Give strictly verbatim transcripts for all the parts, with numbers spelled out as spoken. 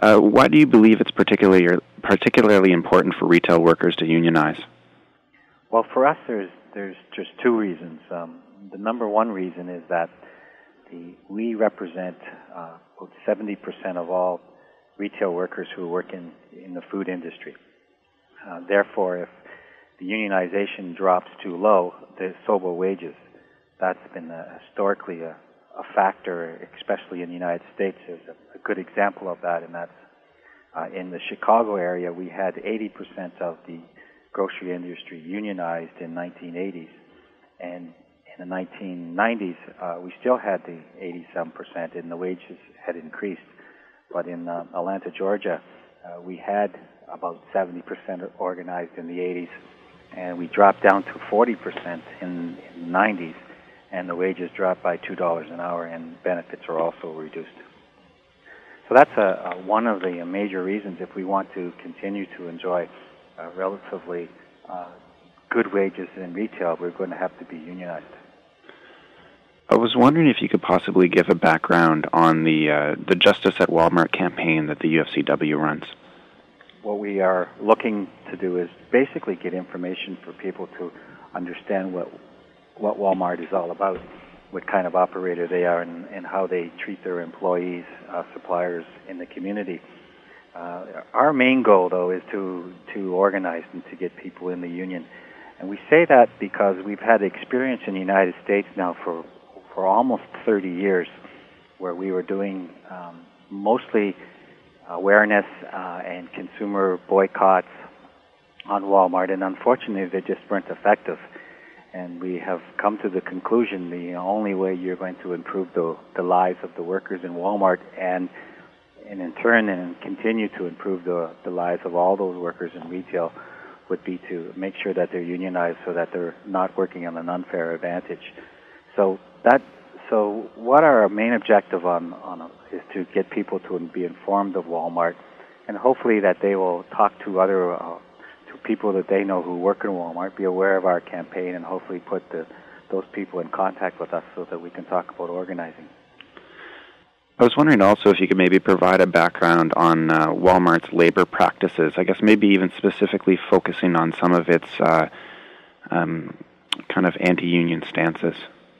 Uh, why do you believe it's particularly particularly important for retail workers to unionize? Well, for us, there's there's just two reasons. Um, the number one reason is that the, we represent uh, about seventy percent of all retail workers who work in, in the food industry. Uh, therefore, if the unionization drops too low, the so will wages. That's been a, historically a, a factor, especially in the United States. There's a, a good example of that, and that's uh, in the Chicago area. We had eighty percent of the grocery industry unionized in nineteen eighties, and in the nineteen nineties, uh, we still had the eighty-seven percent, and the wages had increased. But in uh, Atlanta, Georgia, uh, we had about seventy percent organized in the eighties, and we dropped down to forty percent in, in the nineties, and the wages dropped by two dollars an hour, and benefits are also reduced. So that's a, a, one of the major reasons if we want to continue to enjoy uh, relatively uh, good wages in retail, we're going to have to be unionized. I was wondering if you could possibly give a background on the uh, the Justice at Walmart campaign that the U F C W runs. What we are looking to do is basically get information for people to understand what what Walmart is all about, what kind of operator they are, and, and how they treat their employees, uh, suppliers in the community. Uh, our main goal, though, is to to organize and to get people in the union. And we say that because we've had experience in the United States now for for almost thirty years, where we were doing um, mostly awareness uh, and consumer boycotts on Walmart, and unfortunately they just weren't effective. And we have come to the conclusion the only way you're going to improve the, the lives of the workers in Walmart and, and in turn and continue to improve the, the lives of all those workers in retail would be to make sure that they're unionized so that they're not working on an unfair advantage. So that so what our main objective on, on is to get people to be informed of Walmart, and hopefully that they will talk to other uh, to people that they know who work in Walmart, be aware of our campaign, and hopefully put the, those people in contact with us so that we can talk about organizing. I was wondering also if you could maybe provide a background on uh, Walmart's labor practices, I guess maybe even specifically focusing on some of its uh, um, kind of anti-union stances.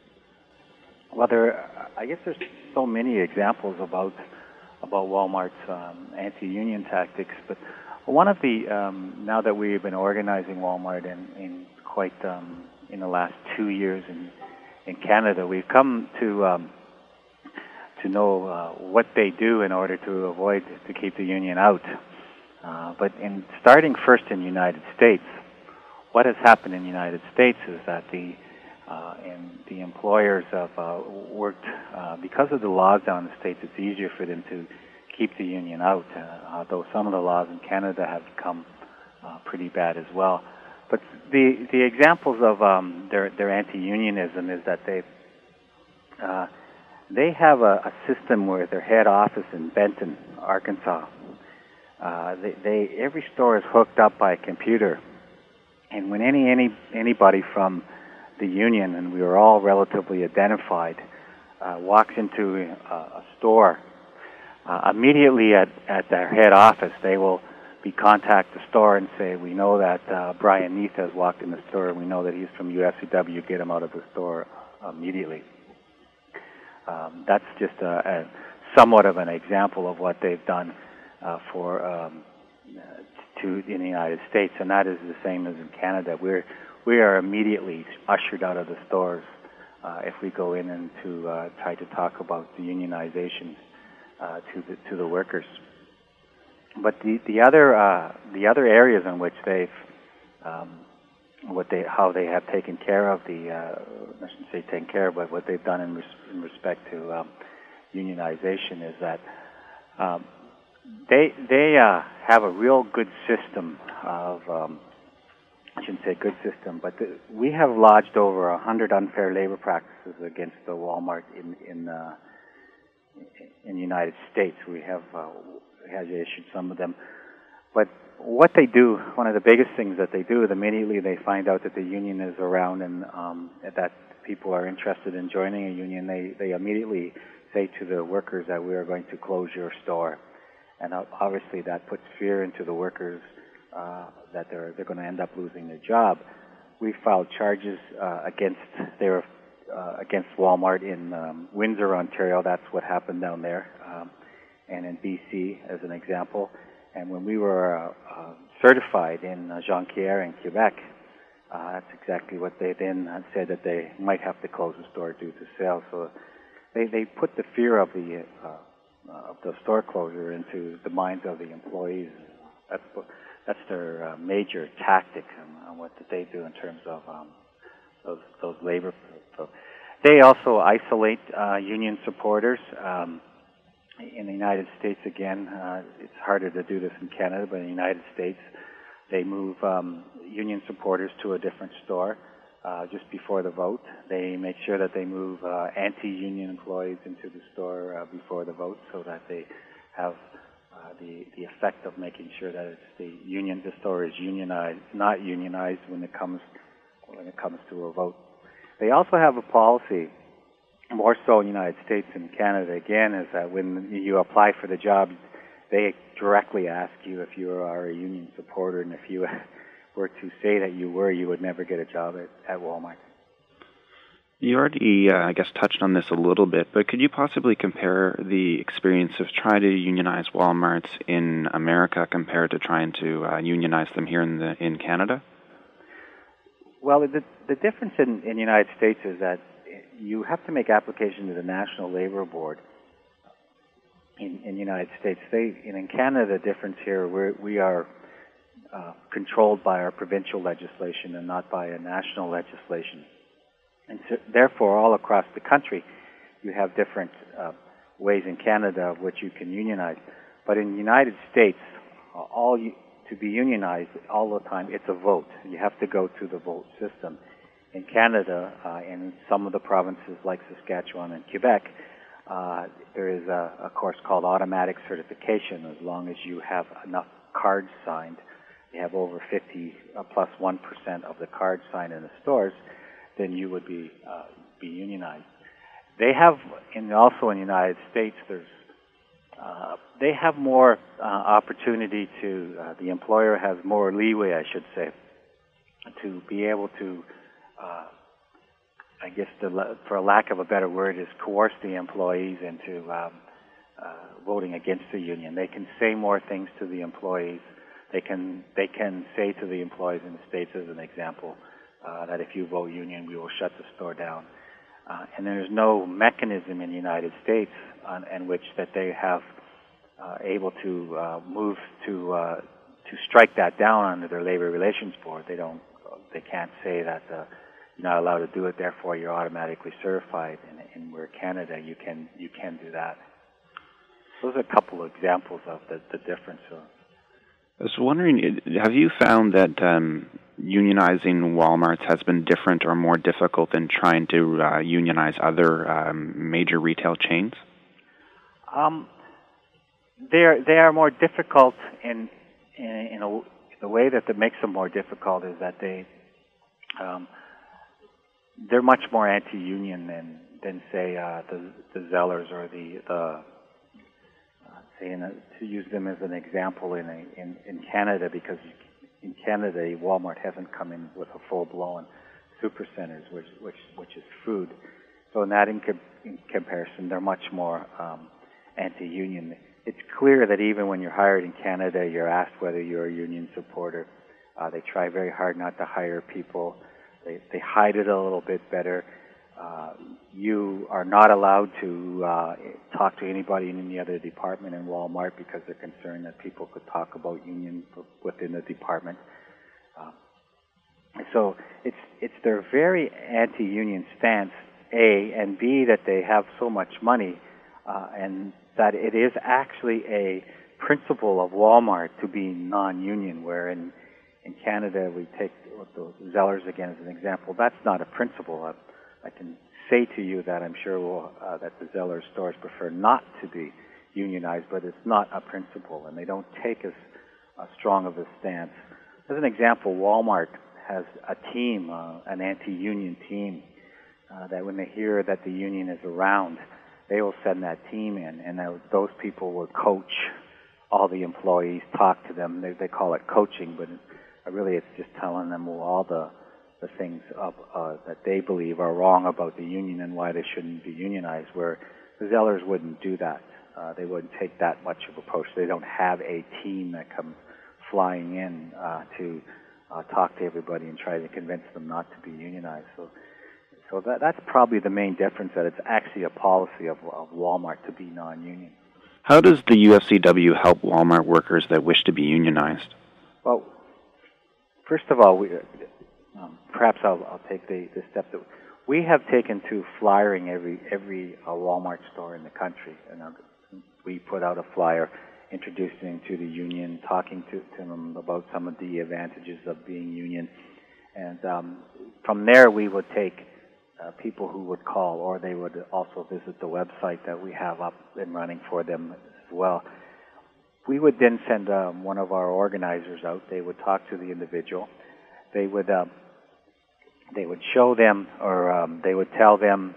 Well, there, I guess there's so many examples about about Walmart's um, anti-union tactics, but one of the um, now that we've been organizing Walmart in, in quite um, in the last two years in in Canada, we've come to um, to know uh, what they do in order to avoid to keep the union out. Uh, but in starting first in the United States, what has happened in the United States is that the Uh, and the employers have uh, worked, uh, because of the laws down in the States, it's easier for them to keep the union out, uh, although some of the laws in Canada have become uh, pretty bad as well. But the the examples of um, their, their anti-unionism is that they uh, they have a, a system where their head office in Benton, Arkansas, uh, they, they every store is hooked up by a computer, and when any any anybody from the union, and we are all relatively identified, uh, walks into a, a store, uh, immediately at, at their head office, they will be contact the store and say, we know that uh, Brian Neath has walked in the store, and we know that he's from U F C W, get him out of the store immediately. Um, that's just a, a somewhat of an example of what they've done uh, for um, to in the United States, and that is the same as in Canada. We're We are immediately ushered out of the stores uh, if we go in and to uh, try to talk about the unionization uh, to the to the workers. But the the other uh, the other areas in which they've um, what they how they have taken care of the uh, I shouldn't say taken care of, but what they've done in, res- in respect to um, unionization is that um, they they uh, have a real good system of um, I shouldn't say good system, but the, we have lodged over a hundred unfair labor practices against the Walmart in in, uh, in the United States. We have uh, has issued some of them, but what they do, one of the biggest things that they do, is immediately they find out that the union is around and um, that people are interested in joining a union, they they immediately say to the workers that we are going to close your store, and obviously that puts fear into the workers uh, that they're they're going to end up losing their job. We filed charges uh, against their uh, against Walmart in um, Windsor, Ontario. That's what happened down there, um, and in B C as an example. And when we were uh, uh, certified in uh, Jonquière in Quebec, uh, that's exactly what they then said, that they might have to close the store due to sales. So they they put the fear of the uh, of the store closure into the minds of the employees. That's what, that's their uh, major tactic on, on what they do in terms of um, those those labor. So they also isolate uh, union supporters. Um, in the United States, again, uh, it's harder to do this in Canada, but in the United States, they move um, union supporters to a different store uh, just before the vote. They make sure that they move uh, anti-union employees into the store uh, before the vote, so that they have uh, the the effect of making sure that it's the union, the store is unionized, not unionized when it comes when it comes to a vote. They also have a policy, more so in the United States and Canada, again, is that when you apply for the job, they directly ask you if you are a union supporter, and if you were to say that you were, you would never get a job at, at Walmart. You already, uh, I guess, touched on this a little bit, but could you possibly compare the experience of trying to unionize Walmarts in America compared to trying to uh, unionize them here in the in Canada? Well, the the difference in, in the United States is that you have to make application to the National Labor Board. In, in the United States, they in, in Canada, the difference here, we're, we are uh, controlled by our provincial legislation and not by a national legislation, and so, therefore, all across the country, you have different uh, ways in Canada of which you can unionize. But in the United States, uh, all you, to be unionized all the time, it's a vote. You have to go through the vote system. In Canada, uh, in some of the provinces like Saskatchewan and Quebec, uh, there is a, a course called automatic certification. As long as you have enough cards signed, you have over fifty uh, plus one percent of the cards signed in the stores, then you would be uh, be unionized. They have, in also in the United States, there's uh, they have more uh, opportunity to. Uh, the employer has more leeway, I should say, to be able to. Uh, I guess, the, for a lack of a better word, is coerce the employees into um, uh, voting against the union. They can say more things to the employees. They can they can say to the employees in the States, as an example, uh, that if you vote union, we will shut the store down. Uh, and there's no mechanism in the United States on, in which that they have uh, able to uh, move to uh, to strike that down under their labor relations board. They don't. They can't say that. Uh, You're not allowed to do it, therefore you're automatically certified. And, and where Canada, you can you can do that. Those are a couple of examples of the, the difference. I was wondering, have you found that um, unionizing Walmarts has been different or more difficult than trying to uh, unionize other um, major retail chains? Um, they're they are more difficult in in, in a, the way that that makes them more difficult is that they. Um, They're much more anti-union than than say uh, the the Zellers or the the uh, say in a, to use them as an example in a, in in Canada, because in Canada Walmart hasn't come in with a full-blown supercenters, which which which is food. So in that in, co- in comparison, they're much more um, anti-union. It's clear that even when you're hired in Canada, you're asked whether you're a union supporter. Uh, they try very hard not to hire people. They, they hide it a little bit better. Uh, you are not allowed to uh, talk to anybody in any other department in Walmart because they're concerned that people could talk about union within the department. Uh, so it's it's their very anti-union stance, A, and B, that they have so much money, uh, and that it is actually a principle of Walmart to be non-union, where in In Canada, we take the Zellers again as an example. That's not a principle. I, I can say to you that I'm sure we'll, uh, that the Zellers stores prefer not to be unionized, but it's not a principle, and they don't take as uh, strong of a stance. As an example, Walmart has a team, uh, an anti-union team, uh, that when they hear that the union is around, they will send that team in, and those people will coach all the employees, talk to them. They, they call it coaching, but it, really it's just telling them all the the things of, uh, that they believe are wrong about the union and why they shouldn't be unionized, where the Zellers wouldn't do that. Uh, they wouldn't take that much of approach. They don't have a team that comes flying in uh, to uh, talk to everybody and try to convince them not to be unionized. So, so that, that's probably the main difference, that it's actually a policy of, of Walmart to be non-union. How does the U F C W help Walmart workers that wish to be unionized? Well, first of all, we, um, perhaps I'll, I'll take the, the step that we have taken to flyering every every uh, Walmart store in the country, and uh, we put out a flyer introducing to the union, talking to, to them about some of the advantages of being union, and um, from there we would take uh, people who would call, or they would also visit the website that we have up and running for them as well. We would then send um, one of our organizers out. They would talk to the individual. They would um, they would show them, or um, they would tell them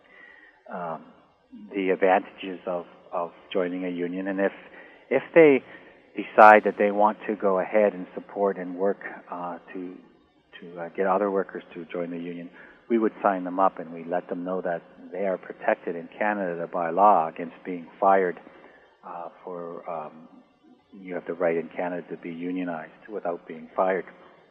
um, the advantages of, of joining a union. And if if they decide that they want to go ahead and support and work uh, to to uh, get other workers to join the union, we would sign them up, and we let them know that they are protected in Canada by law against being fired uh, for. Um, you have the right in Canada to be unionized without being fired,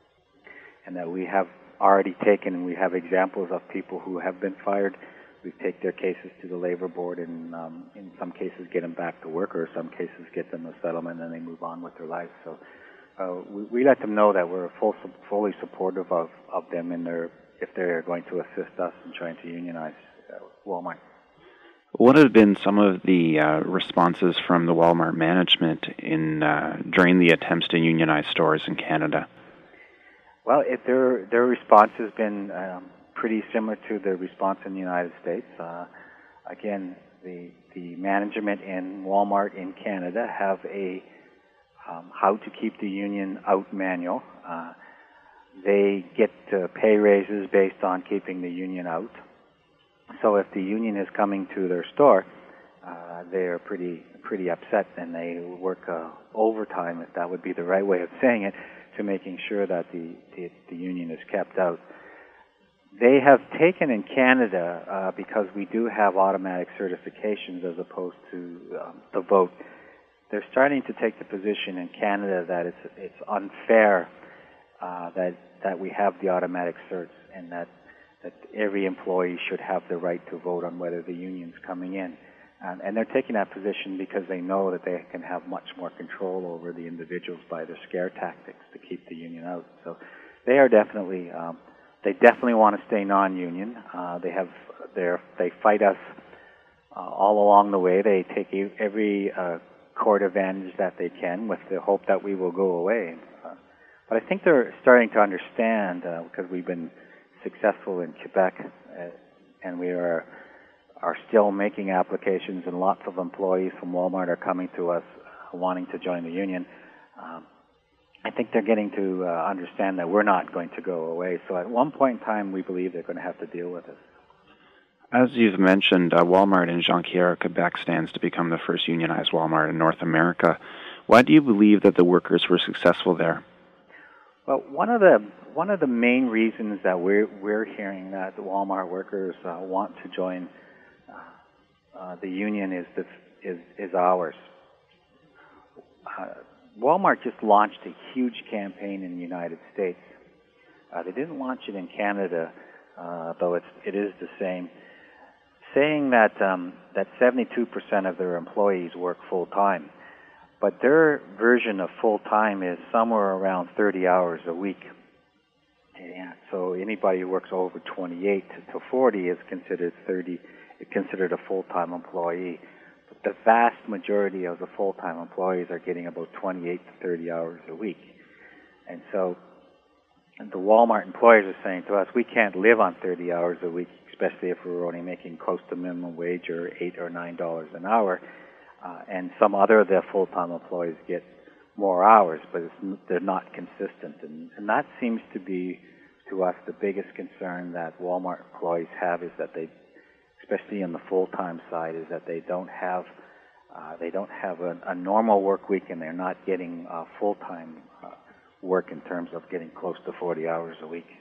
and that we have already taken, we have examples of people who have been fired. We take their cases to the labor board, and um, in some cases get them back to work, or some cases get them a settlement, and they move on with their lives. So uh, we, we let them know that we're full, fully supportive of, of them in their, if they're going to assist us in trying to unionize uh, Walmart. What have been some of the uh, responses from the Walmart management in uh, during the attempts to unionize stores in Canada? Well, it, their their response has been um, pretty similar to the response in the United States. Uh, again, the the management in Walmart in Canada have a um, how to keep the union out manual. Uh, they get uh, pay raises based on keeping the union out. So if the union is coming to their store, uh, they are pretty pretty upset, and they work uh, overtime, if that would be the right way of saying it, to making sure that the, the, the union is kept out. They have taken in Canada, uh, because we do have automatic certifications as opposed to um, the vote, they're starting to take the position in Canada that it's it's unfair uh, that that we have the automatic certs, and that that every employee should have the right to vote on whether the union's coming in. And, and they're taking that position because they know that they can have much more control over the individuals by their scare tactics to keep the union out. So they are definitely, um, they definitely want to stay non-union. Uh, they have, their, they fight us uh, all along the way. They take every uh, court advantage that they can with the hope that we will go away. Uh, but I think they're starting to understand, uh, because we've been successful in Quebec, uh, and we are are still making applications, and lots of employees from Walmart are coming to us uh, wanting to join the union. Um, I think they're getting to uh, understand that we're not going to go away. So at one point in time, we believe they're going to have to deal with us. As you've mentioned, uh, Walmart in Jonquière, Quebec stands to become the first unionized Walmart in North America. Why do you believe that the workers were successful there? Well, one of the one of the main reasons that we're we're hearing that the Walmart workers uh, want to join uh, uh, the union is this is is ours. Uh, Walmart just launched a huge campaign in the United States. Uh, they didn't launch it in Canada, uh, though it's it is the same, saying that um, that seventy-two percent of their employees work full time. But their version of full-time is somewhere around thirty hours a week. Yeah, so anybody who works over twenty-eight to forty is considered thirty, considered a full-time employee. But the vast majority of the full-time employees are getting about twenty-eight to thirty hours a week. And so the Walmart employers are saying to us, we can't live on thirty hours a week, especially if we're only making close to minimum wage or eight or nine dollars an hour. Uh, and some other of their full-time employees get more hours, but it's, they're not consistent. And, and that seems to be, to us, the biggest concern that Walmart employees have, is that they, especially on the full-time side, is that they don't have Uh, they don't have a, a normal work week, and they're not getting uh, full-time uh, work in terms of getting close to forty hours a week.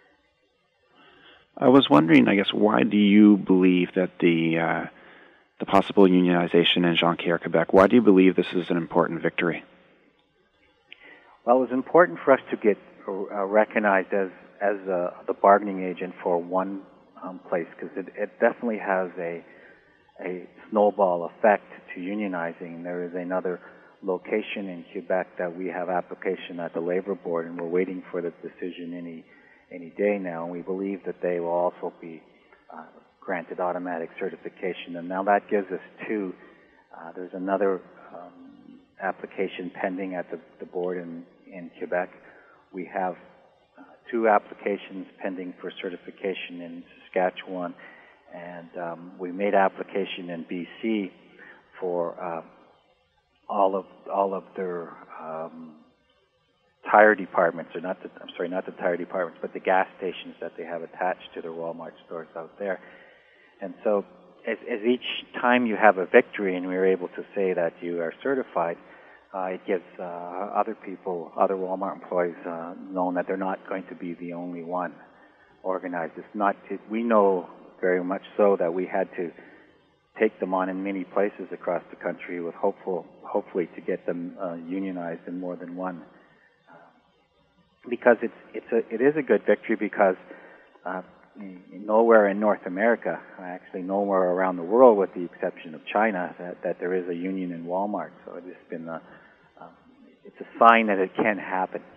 I was wondering, I guess, why do you believe that the uh, the possible unionization in Jonquière, Quebec, why do you believe this is an important victory? Well, it was important for us to get uh, recognized as as uh, the bargaining agent for one um, place, because it, it definitely has a a snowball effect to unionizing. There is another location in Quebec that we have application at the Labor Board, and we're waiting for the decision any any day now. And we believe that they will also be uh, granted automatic certification. And now that gives us two. Uh, there's another um, application pending at the, the board in, in Quebec. We have uh, two applications pending for certification in Saskatchewan, and um, we made application in B C for uh, all of all of their um, tire departments, or not the, I'm sorry, not the tire departments, but the gas stations that they have attached to their Walmart stores out there. And so as, as each time you have a victory and we're able to say that you are certified, uh, it gives uh, other people, other Walmart employees, uh, known that they're not going to be the only one organized. It's not, it, we know very much so that we had to take them on in many places across the country with hopeful, hopefully to get them uh, unionized in more than one. Because it's it's a it is a good victory, because uh, nowhere in North America, actually nowhere around the world, with the exception of China, that, that there is a union in Walmart. So it's been a, uh, it's a sign that it can happen.